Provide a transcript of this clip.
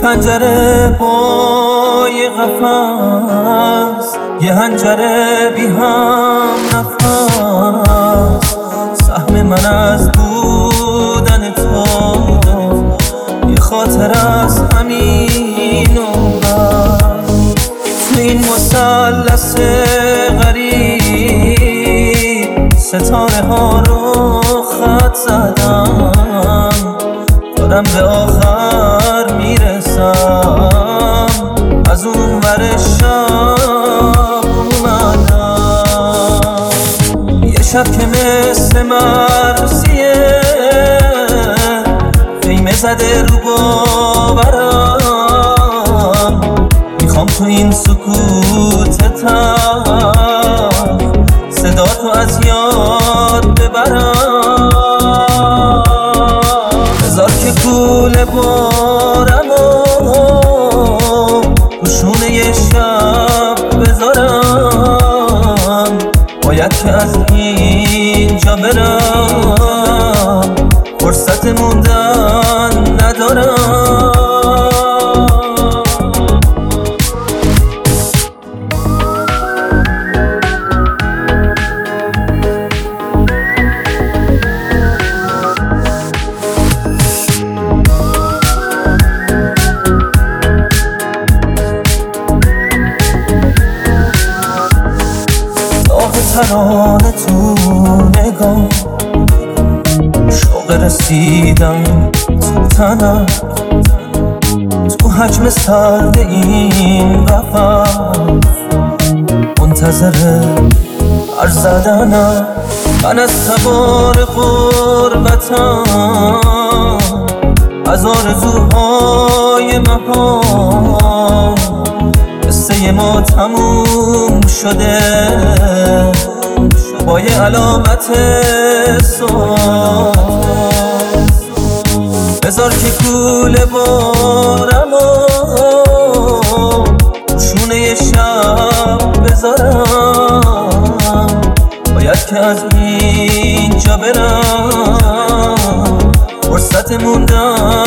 پنجره پای قفس، یه هنجره بی هم نفس. سهم من از بودن تو یه خاطر از همین و بس. تو این مثلث غریب ستاره ها رو خط زدم، دارم به آخر میرسم. از اون ور شب اومدم، یه شب که مثل مرسیه خیمه زده رو باورم. میخوام تو این سکوت تلخ صدا تو از یاد ببرم. بذار که کوله بارم و روشونه یه شب بذارم. باید که از اینجا برم، فرصت موندن ندارم. ترانه تو نگاه، شوق رسیدم تو تنم، تو حجم سرد این قفس منتظر حرف زدنم. من از تبار غربتم، از آرزوهای مهان. قصه ما تموم شده با یه علامت سوال. بذار که کوله بارم و روشونه یه شب بذارم. باید که از اینجا برم، فرصت موندن